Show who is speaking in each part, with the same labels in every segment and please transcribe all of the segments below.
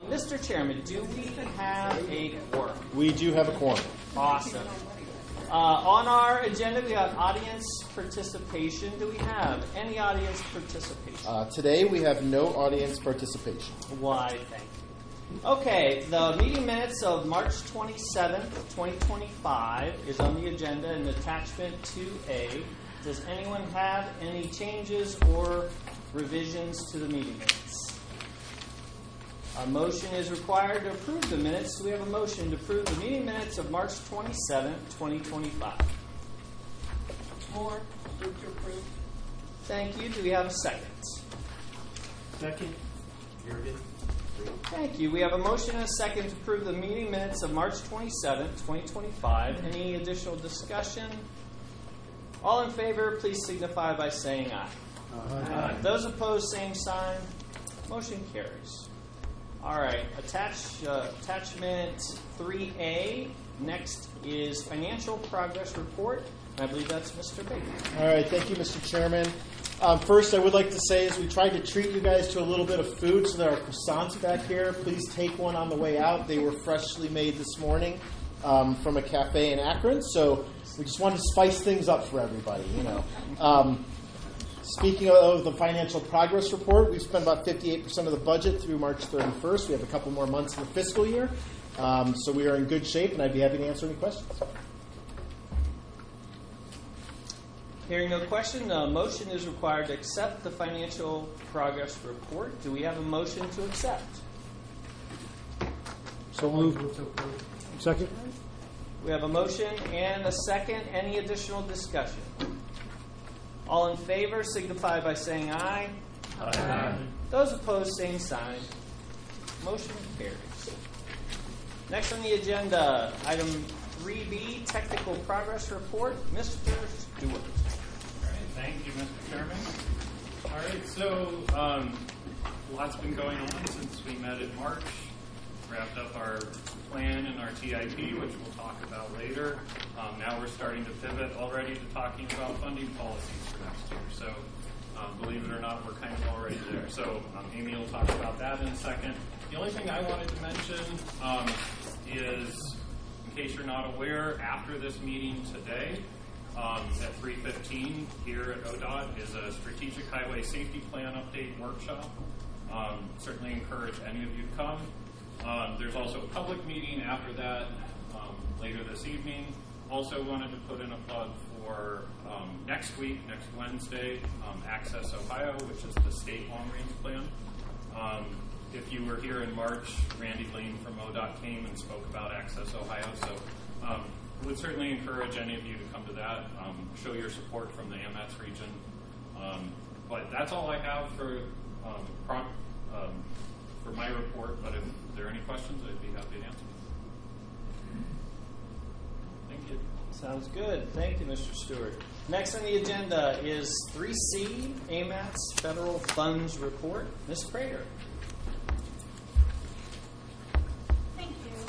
Speaker 1: Mr. Chairman, do we have a quorum?
Speaker 2: We do have a quorum.
Speaker 1: Awesome. On our agenda, we have audience participation. Do we have any audience participation?
Speaker 2: Today, we have no audience participation.
Speaker 1: Why, thank you. Okay, the meeting minutes of March 27th, 2025 is on the agenda in attachment 2A. Does anyone have any changes or revisions to the meeting minutes? A motion is required to approve the minutes. So we have a motion to approve the meeting minutes of March 27th, 2025.
Speaker 3: Moore, move to approve.
Speaker 1: Thank you. Do we have a second?
Speaker 4: Second. Jurgen.
Speaker 1: Thank you. We have a motion and a second to approve the meeting minutes of March 27th, 2025. Any additional discussion? All in favor, please signify by saying aye.
Speaker 4: Aye.
Speaker 1: Those opposed, same sign. Motion carries. All right, attachment 3A. Next is financial progress report. I believe that's Mr. Baker.
Speaker 2: All right, thank you, Mr. Chairman. First, I would like to say, as we tried to treat you guys to a little bit of food, so there are croissants back here. Please take one on the way out. They were freshly made this morning from a cafe in Akron, so we just wanted to spice things up for everybody, you know. Speaking of the financial progress report, we've spent about 58% of the budget through March 31st. We have a couple more months in the fiscal year, so we are in good shape, and I'd be happy to answer any questions.
Speaker 1: Hearing no question, a motion is required to accept the financial progress report. Do we have a motion to accept?
Speaker 4: So moved. Second.
Speaker 1: We have a motion and a second. Any additional discussion? All in favor signify by saying aye.
Speaker 4: Aye.
Speaker 1: Those opposed, same sign. Motion carries. Next on the agenda, item 3B, technical progress report. Mr. Stewart.
Speaker 5: All right, thank you, Mr. Chairman. All right, so lots been going on since we met in March. Wrapped up our plan and our TIP, which we'll talk about later. Now we're starting to pivot already to talking about funding policies for next year. So believe it or not, we're kind of already there. So Amy will talk about that in a second. The only thing I wanted to mention is, in case you're not aware, after this meeting today, at 3:15 here at ODOT is a strategic highway safety plan update workshop. Certainly encourage any of you to come. There's also a public meeting after that later this evening. Also wanted to put in a plug for next week, next Wednesday, Access Ohio, which is the state long-range plan. If you were here in March, Randy Lane from ODOT came and spoke about Access Ohio. So would certainly encourage any of you to come to that, show your support from the AMETS region. But that's all I have for my report, but if there are any questions, I'd be happy to answer. Thank you.
Speaker 1: Sounds good. Thank you, Mr. Stewart. Next on the agenda is 3C, AMATS Federal Funds Report. Ms. Prater.
Speaker 6: Thank you.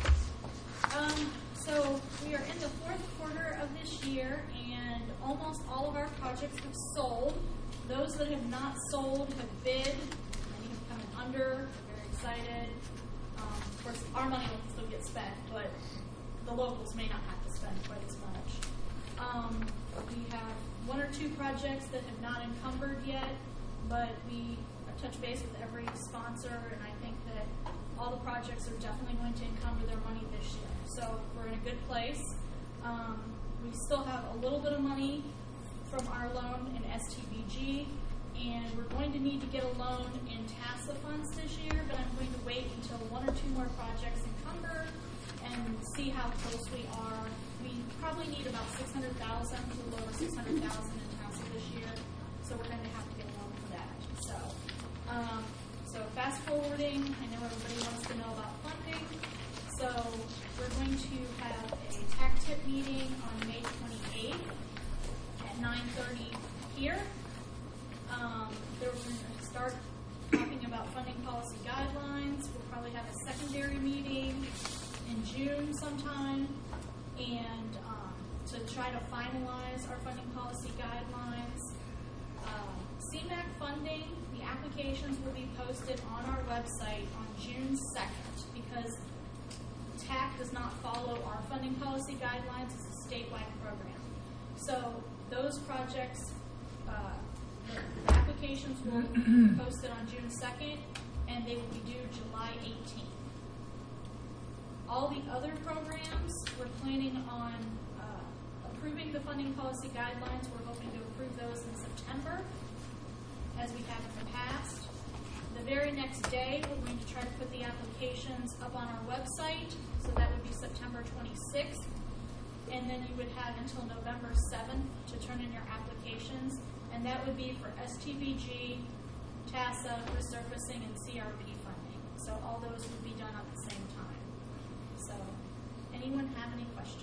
Speaker 6: So we are in the fourth quarter of this year, and almost all of our projects have sold. Those that have not sold have bid. Many have come in under. Very excited. Of course, our money will still get spent, but the locals may not have to spend quite as much. We have one or two projects that have not encumbered yet, but we touch base with every sponsor, and I think that all the projects are definitely going to encumber their money this year. So we're in a good place. We still have a little bit of money from our loan in STBG, and we're going to need to get a loan in TASA funds this year, but I'm going to wait until one or two more projects encumber and see how close we are. We probably need about $600,000 to a little over $600,000 in TASA this year, so we're going to have to get a loan for that. So fast forwarding, I know everybody wants to know about funding. So we're going to have a TAC tip meeting on May 28th at 9:30 here. We're going to start talking about funding policy guidelines. We'll probably have a secondary meeting in June sometime, and to try to finalize our funding policy guidelines. CMAQ funding, the applications will be posted on our website on June Funding Policy Guidelines is a statewide program. So those projects, the applications will be posted on June 2nd, and they will be due July 18th. All the other programs, we're planning on approving the funding policy guidelines. We're hoping to approve those in September, as we have in the past. The very next day, we're going to try to put the applications up on our website, so that would be September 26th. And then you would have until November 7th to turn in your applications, and that would be for STVG, TASA, resurfacing, and CRP funding. So all those would be done at the same time. So, anyone have any questions?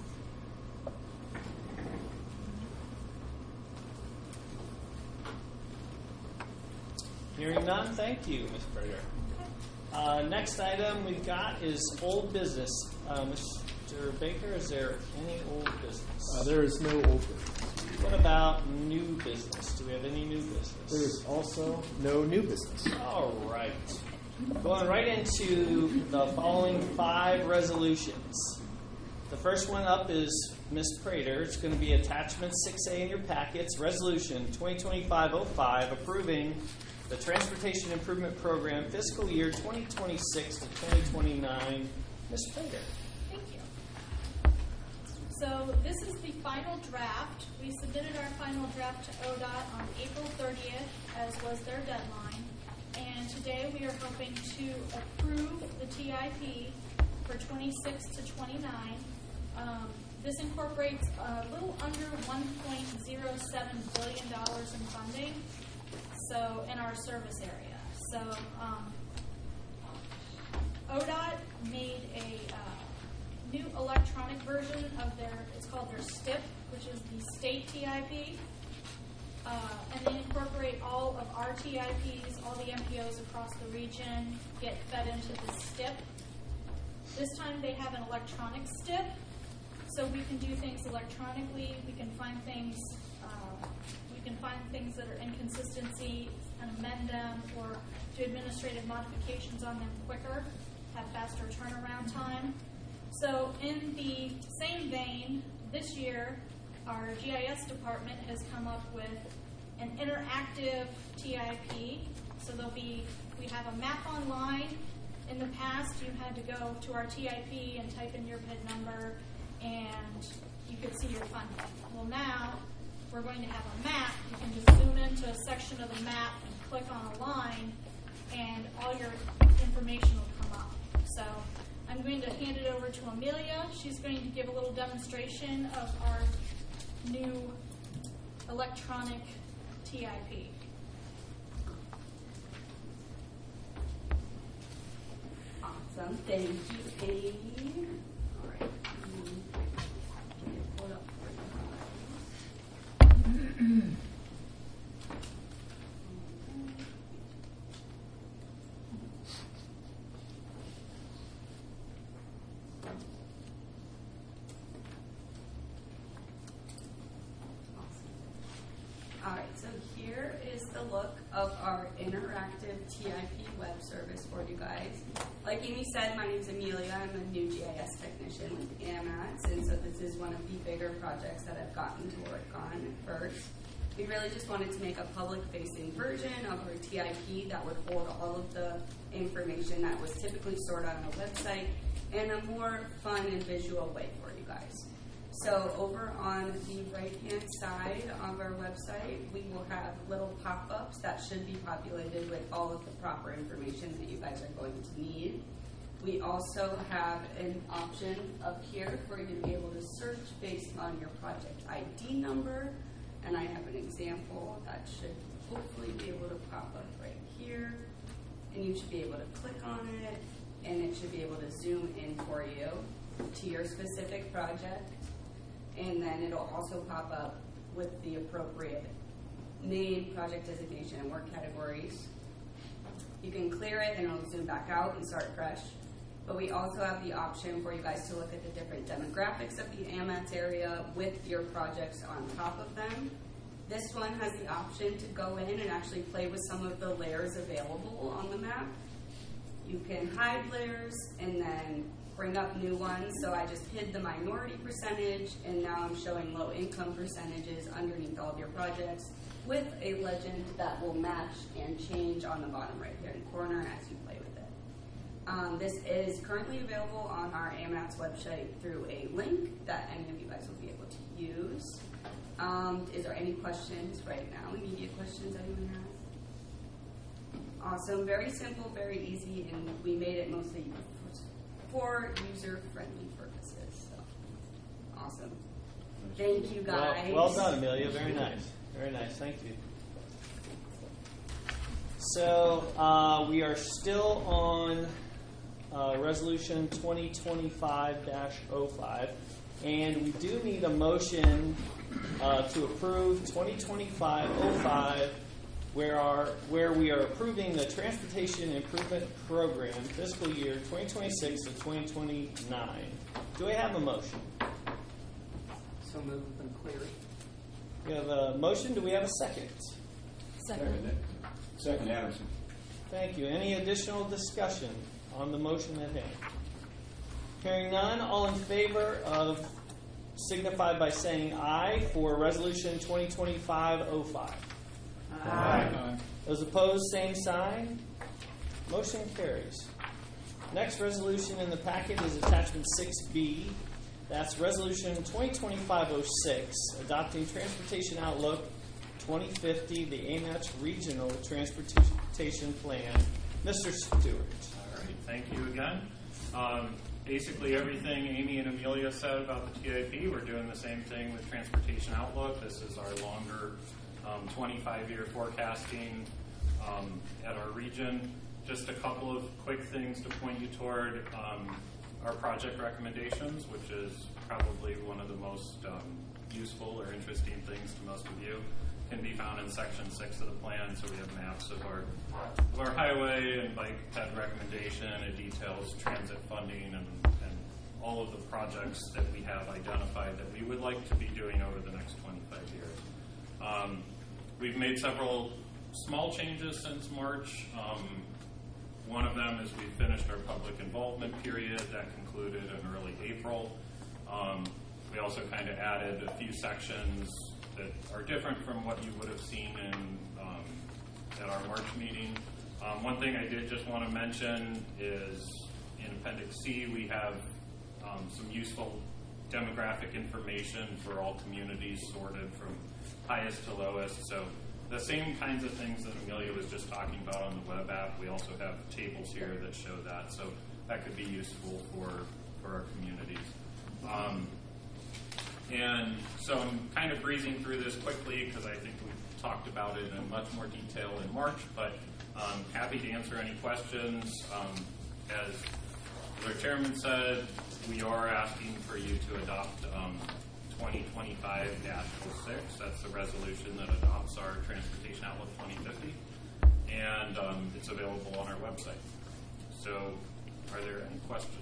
Speaker 1: Hearing none, thank you, Ms. Prater. Next item we've got is old business. Mr. Baker, is there any old business?
Speaker 2: There is no old business.
Speaker 1: What about new business? Do we have any new business?
Speaker 2: There is also no new business.
Speaker 1: All right. Going right into the following 5 resolutions. The first one up is Ms. Prater. It's going to be attachment 6A in your packets. Resolution 2025-05 approving the Transportation Improvement Program fiscal year 2026 to 2029. Ms. Prater.
Speaker 6: Thank you. So this is the final draft. We submitted our final draft to ODOT on April 30th, as was their deadline. And today we are hoping to approve the TIP for 26 to 29. This incorporates a little under $1.07 billion in funding, so in our service area. So ODOT made a new electronic version of it's called their STIP, which is the state TIP. And they incorporate all of our TIPs, all the MPOs across the region get fed into the STIP. This time they have an electronic STIP, so we can do things electronically. We can find things that are inconsistency and amend them, or do administrative modifications on them quicker, have faster turnaround time. So in the same vein, this year our GIS department has come up with an interactive TIP. So we have a map online. In the past, you had to go to our TIP and type in your PID number, and you could see your funding. Well, now we're going to have a map. You can just zoom into a section of the map and click on a line, and all your information will come up. So I'm going to hand it over to Amelia. She's going to give a little demonstration of our new electronic TIP.
Speaker 3: Awesome. Thank you, Amy. All right. Hold up for you. All right, so here is the look of our interactive TIP web service for you guys. Like Amy said, my name is Amelia. I'm a new GIS technician with AMATS, and so this is one of the bigger projects that I've gotten to work on first. We really just wanted to make a public-facing version of our TIP that would hold all of the information that was typically stored on a website in a more fun and visual way for you guys. So over on the right-hand side of our website, we will have little pop-ups that should be populated with all of the proper information that you guys are going to need. We also have an option up here for you to be able to search based on your project ID number. And I have an example that should hopefully be able to pop up right here. And you should be able to click on it, and it should be able to zoom in for you to your specific project. And then it'll also pop up with the appropriate name, project designation, and work categories. You can clear it and it'll zoom back out and start fresh. But we also have the option for you guys to look at the different demographics of the AMATS area with your projects on top of them. This one has the option to go in and actually play with some of the layers available on the map. You can hide layers and then bring up new ones. So I just hid the minority percentage, and now I'm showing low income percentages underneath all of your projects with a legend that will match and change on the bottom right here in the corner as you play with it. This is currently available on our AMATS website through a link that any of you guys will be able to use. Is there any questions right now? Immediate questions anyone has? Awesome. Very simple, very easy, and we made it mostly for user-friendly purposes. So, awesome. Thank you, guys.
Speaker 1: Well done, Amelia. Very nice. Very nice. Thank you. So we are still on Resolution 2025-05, and we do need a motion to approve 2025-05, where we are approving the Transportation Improvement Program fiscal year 2026 to 2029. Do I have a motion?
Speaker 7: So moved and Cleary.
Speaker 1: We have a motion. Do we have a second?
Speaker 8: Second, Adamson.
Speaker 1: Thank you. Any additional discussion on the motion at hand? Hearing none, all in favor of signify by saying aye for Resolution 2025-05.
Speaker 8: Aye.
Speaker 1: Those opposed, same sign. Motion carries. Next resolution in the packet is Attachment 6B. That's Resolution 2025-06, adopting Transportation Outlook 2050, the AMATS Regional Transportation Plan. Mr. Stewart.
Speaker 5: All right, thank you again. Basically everything Amy and Amelia said about the TIP, we're doing the same thing with Transportation Outlook. This is our longer 25-year forecasting at our region. Just a couple of quick things to point you toward. Our project recommendations, which is probably one of the most useful or interesting things to most of you, can be found in Section 6 of the plan. So we have maps of our highway and bike ped recommendation. It details transit funding and all of the projects that we have identified that we would like to be doing over the next 25 years. We've made several small changes since March. One of them is we finished our public involvement period. That concluded in early April. We also kind of added a few sections that are different from what you would have seen at our March meeting. One thing I did just want to mention is in Appendix C, we have some useful demographic information for all communities sorted from highest to lowest. So the same kinds of things that Amelia was just talking about on the web app, we also have tables here that show that. So that could be useful for our communities. And so I'm kind of breezing through this quickly because I think we've talked about it in much more detail in March, but I'm happy to answer any questions. As our chairman said, we are asking for you to adopt 2025-06. That's the resolution that adopts our Transportation Outlook 2050. And it's available on our website. So are there any questions?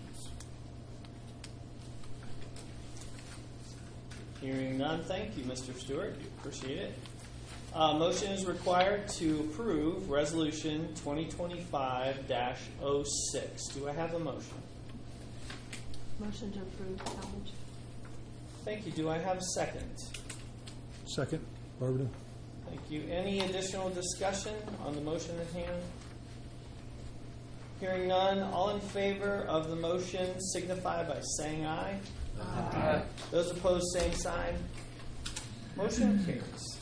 Speaker 1: Hearing none, thank you, Mr. Stewart. Appreciate it. Motion is required to approve Resolution 2025-06. Do I have a motion?
Speaker 9: Motion to approve, Talmadge.
Speaker 1: Thank you. Do I have a second?
Speaker 4: Second, Barberton.
Speaker 1: Thank you. Any additional discussion on the motion at hand? Hearing none, all in favor of the motion signify by saying aye.
Speaker 8: Aye.
Speaker 1: Those opposed, same sign. Motion carries.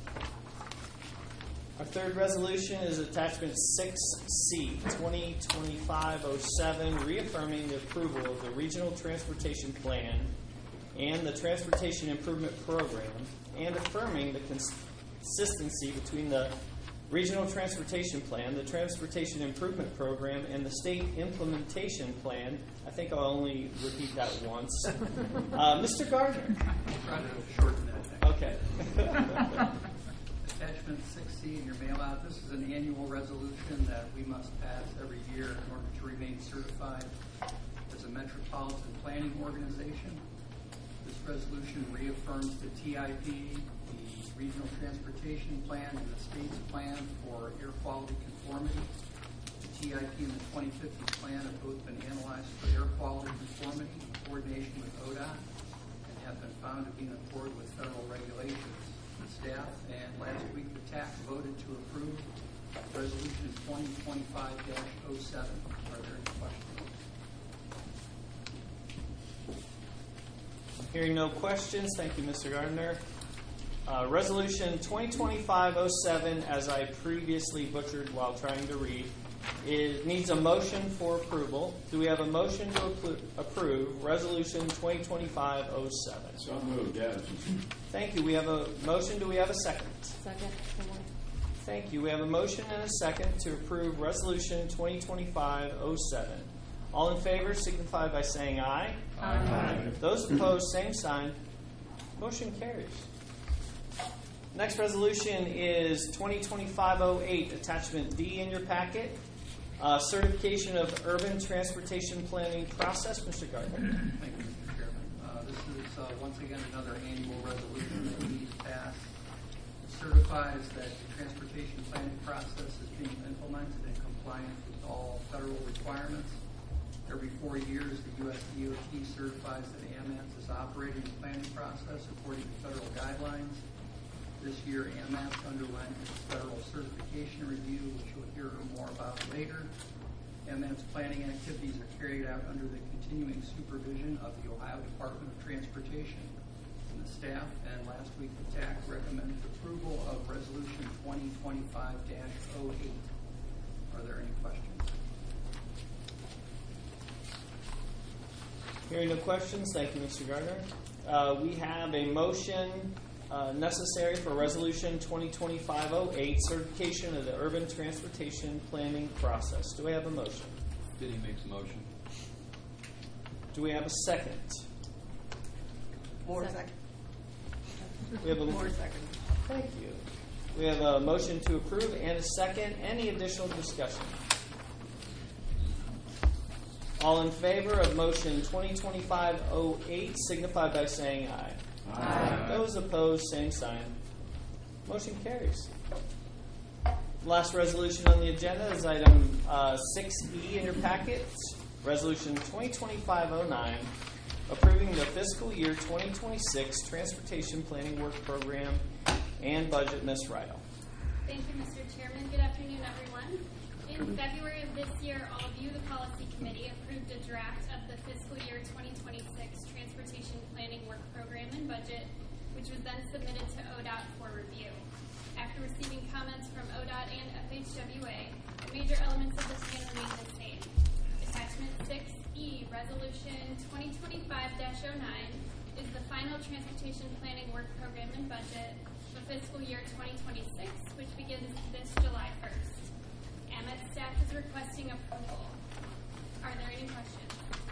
Speaker 1: Our third resolution is Attachment 6C, 2025-07, reaffirming the approval of the Regional Transportation Plan and the Transportation Improvement Program, and affirming the consistency between the Regional Transportation Plan, the Transportation Improvement Program, and the State Implementation Plan. I think I'll only repeat that once. Mr. Gardner.
Speaker 7: Try to shorten that.
Speaker 1: Okay.
Speaker 7: Attachment 6C in your mail out. This is an annual resolution that we must pass every year in order to remain certified as a metropolitan planning organization. This resolution reaffirms the TIP, the Regional Transportation Plan, and the state's plan for air quality conformity. The TIP and the 2050 plan have both been analyzed for air quality conformity in coordination with ODOT and have been found to be in accord with federal regulations. The staff and last week the TAC voted to approve Resolution 2025-07. Are there any questions?
Speaker 1: Hearing no questions, thank you, Mr. Gardner. Resolution 2025-07, as I previously butchered while trying to read, needs a motion for approval. Do we have a motion to approve Resolution 2025-07?
Speaker 8: So moved, yes.
Speaker 1: Thank you. We have a motion. Do we have a second?
Speaker 9: Second.
Speaker 1: Thank you. We have a motion and a second to approve Resolution 2025-07. All in favor signify by saying aye.
Speaker 8: Aye.
Speaker 1: Those opposed, same sign. Motion carries. Next resolution is 2025-08, Attachment D in your packet. Certification of Urban Transportation Planning Process. Mr. Gardner.
Speaker 7: Thank you, Mr. Chairman. This is once again another annual resolution that we need to pass. It certifies that the transportation planning process is being implemented in compliance with all federal requirements. Every 4 years, the U.S. DOT certifies that AMATS is operating the planning process according to federal guidelines. This year, AMATS underwent its federal certification review, which you'll hear more about later. AMATS planning activities are carried out under the continuing supervision of the Ohio Department of Transportation and the staff. And last week, the TAC recommended approval of Resolution 2025-08. Are there any questions?
Speaker 1: Hearing no questions, thank you, Mr. Gardner. We have a motion necessary for Resolution 2025-08, certification of the urban transportation planning process. Do we have a motion?
Speaker 8: Diddy makes a motion.
Speaker 1: Do we have a second?
Speaker 9: More second.
Speaker 1: We have a
Speaker 9: More second.
Speaker 1: Thank you. We have a motion to approve and a second. Any additional discussion? All in favor of motion 2025-08 signify by saying aye.
Speaker 8: Aye.
Speaker 1: Those opposed, same sign. Motion carries. Last resolution on the agenda is item 6E in your packet, Resolution 2025-09, approving the fiscal year 2026 Transportation Planning Work Program and Budget. Ms. Rydell.
Speaker 10: Thank you, Mr. Chairman. Good afternoon, everyone. In February of this year, all of you, the Policy Committee, approved a draft of the fiscal year 2026 Transportation Planning Work Program and Budget, which was then submitted to ODOT for review. After receiving comments from ODOT and FHWA, the major elements of the plan remain the same. Attachment 6E, Resolution 2025-09, is the final Transportation Planning Work Program and Budget for fiscal year 2026, which begins this July 1st. AMATS staff is requesting approval. Are there any questions?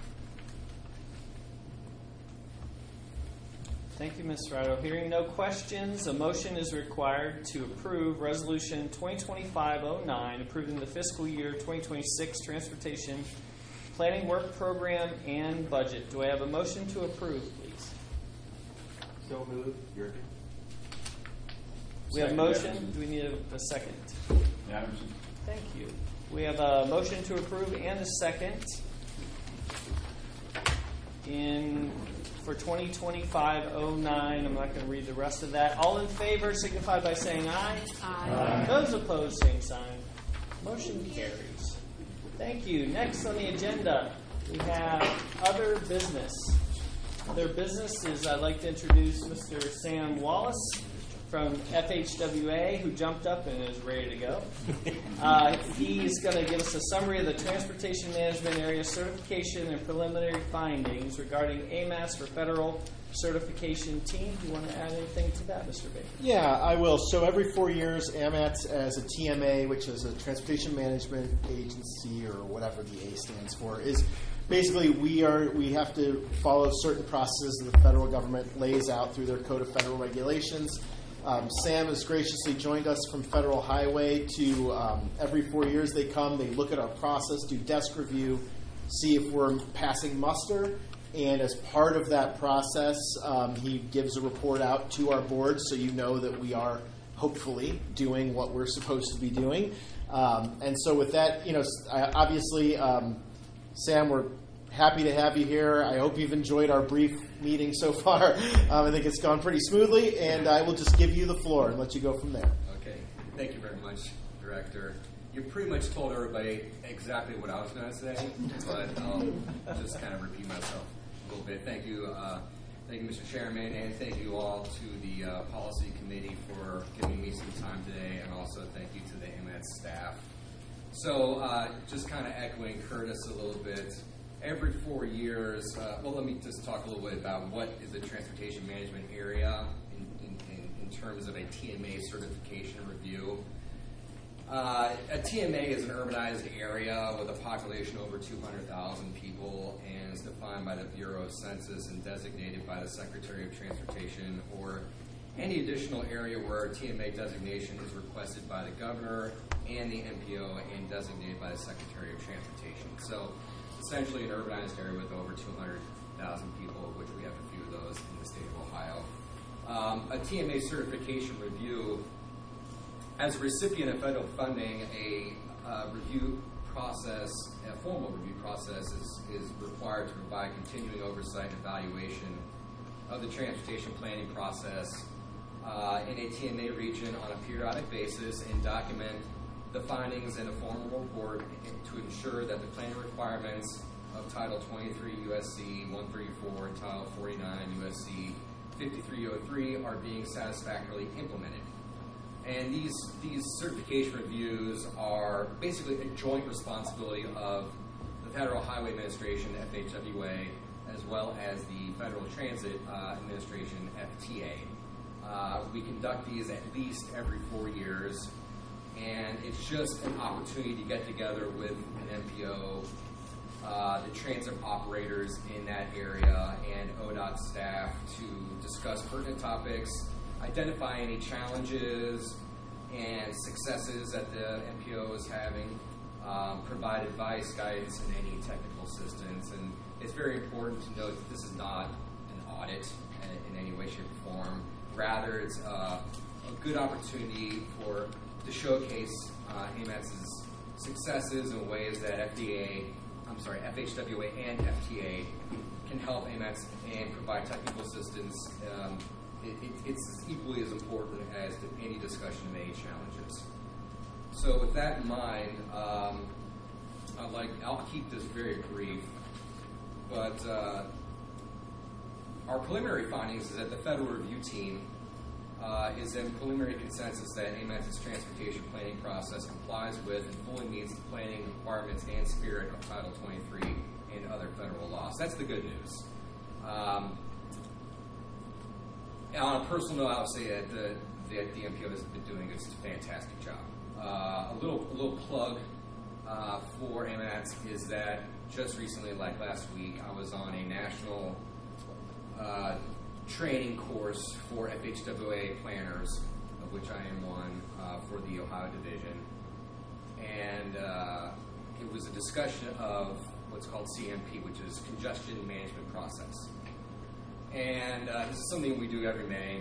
Speaker 1: Thank you, Ms. Rydell. Hearing no questions, a motion is required to approve Resolution 2025-09, approving the fiscal year 2026 Transportation Planning Work Program and Budget. Do I have a motion to approve, please?
Speaker 8: So moved. Yerke.
Speaker 1: We have a
Speaker 8: Second,
Speaker 1: motion.
Speaker 8: Adamson.
Speaker 1: Do we need a second?
Speaker 8: Adamson.
Speaker 1: Thank you. We have a motion to approve and a second for 2025-09. I'm not going to read the rest of that. All in favor signify by saying aye.
Speaker 9: Aye.
Speaker 1: Those opposed, same sign. Motion carries. Thank you. Next on the agenda, we have other business. Other business is I'd like to introduce Mr. Sam Wallace from FHWA, who jumped up and is ready to go. He's going to give us a summary of the Transportation Management Area certification and preliminary findings regarding AMATS for federal certification team. Do you want to add anything to that, Mr. Baker?
Speaker 2: Yeah, I will. So every 4 years, AMATS as a TMA, which is a Transportation Management Agency, or whatever the A stands for, is basically we have to follow certain processes that the federal government lays out through their Code of Federal Regulations. Sam has graciously joined us from Federal Highway to every 4 years they come, they look at our process, do desk review, see if we're passing muster, and as part of that process, he gives a report out to our board so you know that we are hopefully doing what we're supposed to be doing. And so with that, obviously, Sam, we're happy to have you here. I hope you've enjoyed our brief meeting so far. I think it's gone pretty smoothly, and I will just give you the floor and let you go from there.
Speaker 11: Okay. Thank you very much, Director. You pretty much told everybody exactly what I was going to say, but I'll just kind of repeat myself a little bit. Thank you, Mr. Chairman, and thank you all to the Policy Committee for giving me some time today, and also thank you to the AMATS staff. So just kind of echoing Curtis a little bit, every 4 years, let me just talk a little bit about what is a transportation management area in terms of a TMA certification review. A TMA is an urbanized area with a population over 200,000 people and is defined by the Bureau of Census and designated by the Secretary of Transportation, or any additional area where a TMA designation is requested by the governor and the MPO and designated by the Secretary of Transportation. So essentially an urbanized area with over 200,000 people, of which we have a few of those in the state of Ohio. A TMA certification review, as a recipient of federal funding, a review process, a formal review process is required to provide continuing oversight and evaluation of the transportation planning process in a TMA region on a periodic basis and document the findings in a formal report to ensure that the planning requirements of Title 23 USC 134 and Title 49 USC 5303 are being satisfactorily implemented. And these certification reviews are basically a joint responsibility of the Federal Highway Administration, FHWA, as well as the Federal Transit Administration, FTA. We conduct these at least every 4 years, and it's just an opportunity to get together with an MPO, the transit operators in that area, and ODOT staff to discuss pertinent topics, identify any challenges and successes that the MPO is having, provide advice, guidance, and any technical assistance. And it's very important to note that this is not an audit in any way, shape, or form. Rather, it's a good opportunity to showcase AMATS's successes in ways that FHWA and FTA can help AMATS and provide technical assistance. It's equally as important as any discussion of any challenges. So with that in mind, I'll keep this very brief, but our preliminary findings is that the federal review team is in preliminary consensus that AMATS's transportation planning process complies with and fully meets the planning requirements and spirit of Title 23 and other federal laws. That's the good news. On a personal note, I would say that the MPO has been doing a fantastic job. A little plug for AMATS is that just recently, like last week, I was on a national training course for FHWA planners, of which I am one, for the Ohio division. And it was a discussion of what's called CMP, which is Congestion Management Process. And this is something we do every May,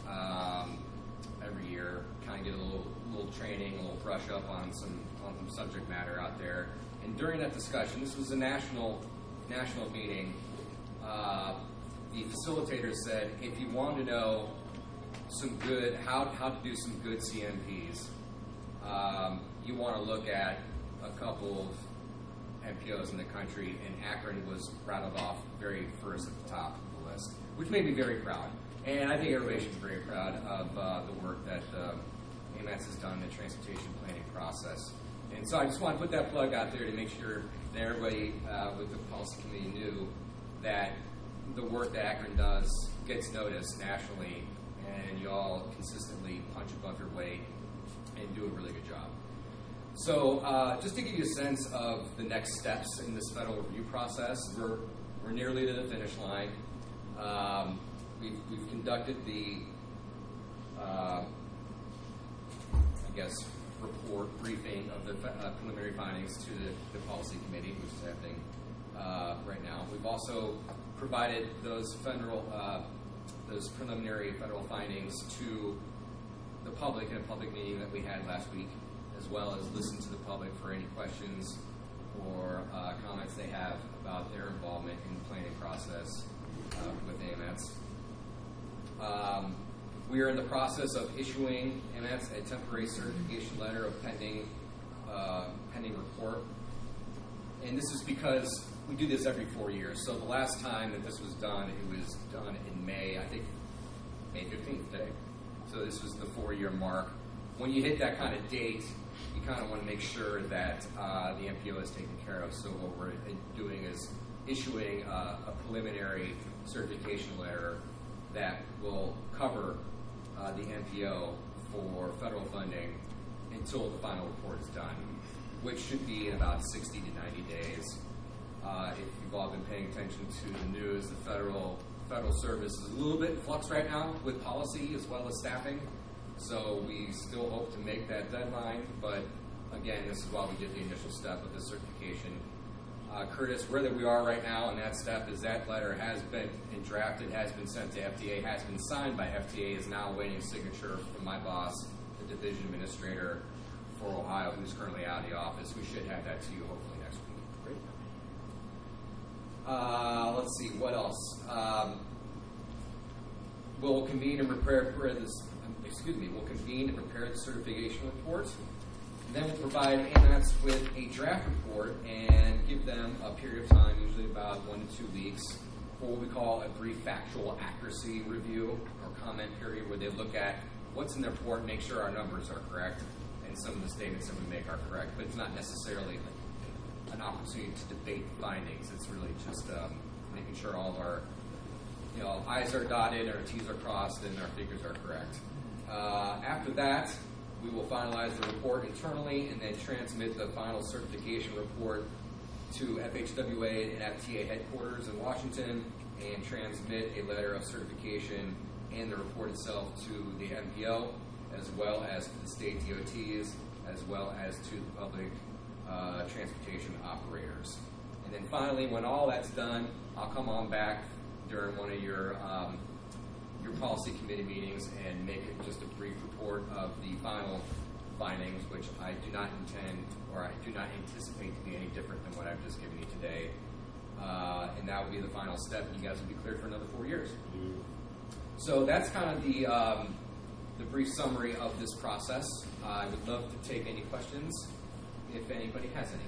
Speaker 11: every year, kind of get a little training, a little brush up on some subject matter out there. And during that discussion, this was a national meeting, the facilitator said, if you want to know how to do some good CMPs, you want to look at a couple of MPOs in the country, and Akron was rattled off very first at the top of the list, which made me very proud. And I think everybody should be very proud of the work that AMATS has done in the transportation planning process. And so I just want to put that plug out there to make sure that everybody with the policy committee knew that the work that Akron does gets noticed nationally, and you all consistently punch above your weight and do a really good job. So just to give you a sense of the next steps in this federal review process, we're nearly to the finish line. We've conducted the, report briefing of the preliminary findings to the policy committee, which is happening right now. We've also provided those preliminary federal findings to the public in a public meeting that we had last week as well as listen to the public for any questions or comments they have about their involvement in the planning process with AMETS. We are in the process of issuing AMETS a temporary certification letter of pending report. And this is because we do this every 4 years. So the last time that this was done, it was done in May, I think May 15th today. So this was the 4-year mark. When you hit that kind of date, you kind of want to make sure that the MPO is taken care of. So what we're doing is issuing a preliminary certification letter that will cover the MPO for federal funding until the final report is done, which should be in about 60 to 90 days. If you've all been paying attention to the news, the federal service is a little bit in flux right now with policy as well as staffing. So we still hope to make that deadline, but again, this is why we did the initial step of the certification. Curtis, where we are right now in that step is that letter has been drafted, has been sent to FDA, has been signed by FDA, is now awaiting signature from my boss, the division administrator for Ohio, who's currently out of the office. We should have that to you hopefully next week. Great. Let's see, what else? We'll convene and prepare the certification report. Then we'll provide AMETS with a draft report and give them a period of time, usually about 1 to 2 weeks, for what we call a brief factual accuracy review or comment period, where they look at what's in the report and make sure our numbers are correct and some of the statements that we make are correct. But it's not necessarily an opportunity to debate findings. It's really just making sure all of our I's are dotted, our T's are crossed, and our figures are correct. After that, we will finalize the report internally and then transmit the final certification report to FHWA and FTA headquarters in Washington and transmit a letter of certification and the report itself to the MPO, as well as to the state DOTs, as well as to the public transportation operators. And then finally, when all that's done, I'll come on back during one of your policy committee meetings and make it just a brief report of the final findings, which I do not intend or I do not anticipate to be any different than what I've just given you today. And that will be the final step. You guys will be cleared for another 4 years. So that's kind of the brief summary of this process. I would love to take any questions if anybody has any.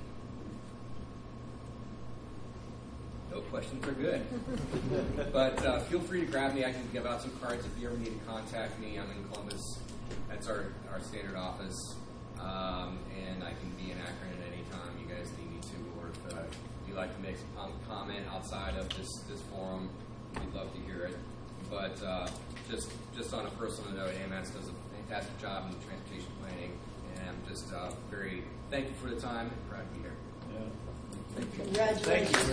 Speaker 11: No questions are good. But feel free to grab me. I can give out some cards if you ever need to contact me. I'm in Columbus. That's our standard office. And I can be in Akron at any time you guys need me to. Or if you'd like to make some comment outside of this forum, we'd love to hear it. But just on a personal note, AMETS does a fantastic job in transportation planning. And I'm just very thankful for the time and proud to be here.
Speaker 1: Yeah.
Speaker 11: Thank you.
Speaker 9: Congratulations.
Speaker 1: Thank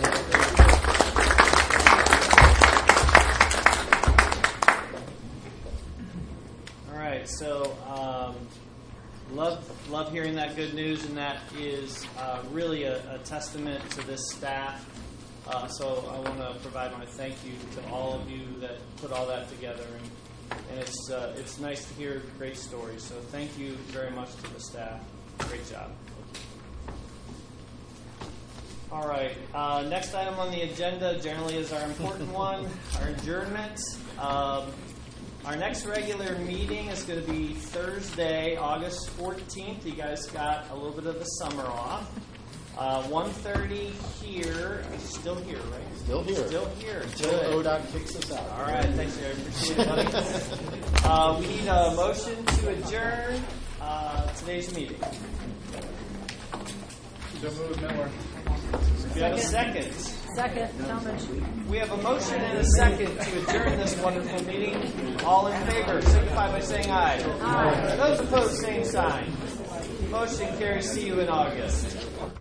Speaker 1: you. All right, so love hearing that good news, and that is really a testament to this staff. So I want to provide my thank you to all of you that put all that together, and it's nice to hear great stories. So thank you very much to the staff. Great job. All right. Next item on the agenda generally is our important one, our adjournment. Our next regular meeting is going to be Thursday, August 14th. You guys got a little bit of the summer off. 1:30 here. Still here, right?
Speaker 2: Still here.
Speaker 1: Still here.
Speaker 2: Until
Speaker 1: Good.
Speaker 2: ODOT kicks us out.
Speaker 1: All right. Thanks, Jerry. Appreciate it, buddy. We need a motion to adjourn today's meeting.
Speaker 5: So moved, Miller.
Speaker 1: We have a second.
Speaker 9: Second, Talmadge.
Speaker 1: We have a motion and a second to adjourn this wonderful meeting. All in favor, signify by saying aye. Aye. Those opposed, same sign. Motion carries. See you in August.